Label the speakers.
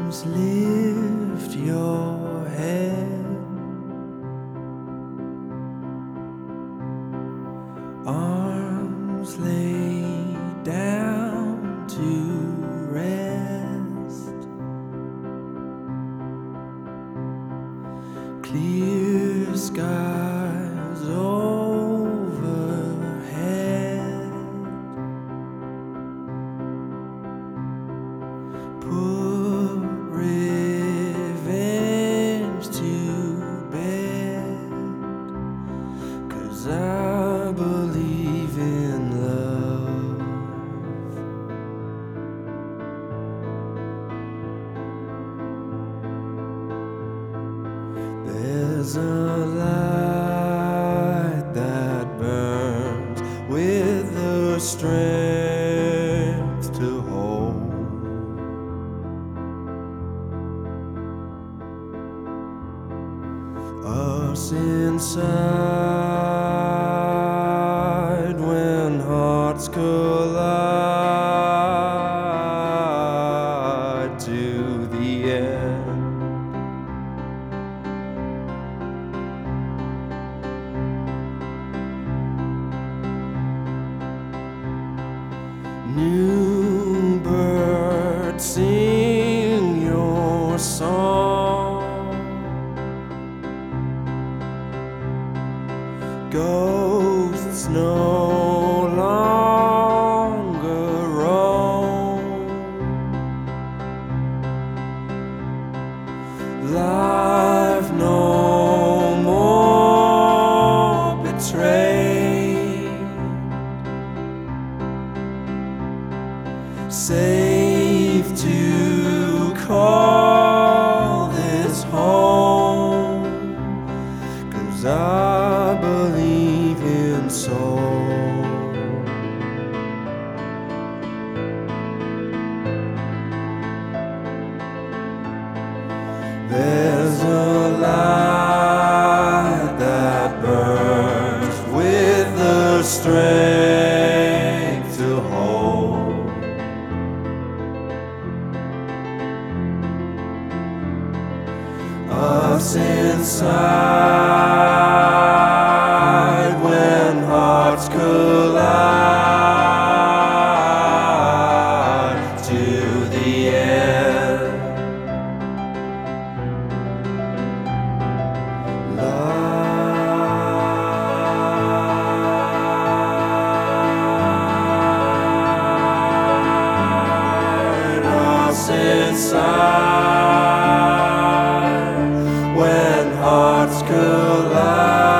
Speaker 1: Lift your head, arms lay down to rest, clear skies overhead, put revenge to bed, 'cause I believe in love. There's a light that burns with the strength to hold us inside when hearts collide to the end. New bird, sing your song. Ghosts no longer roam. Life no more betrayed. Safe to call this home, 'cause I believe in soul. There's a light that burns with the strength to hold us inside when hearts collide to the end. Light us inside. When hearts collide.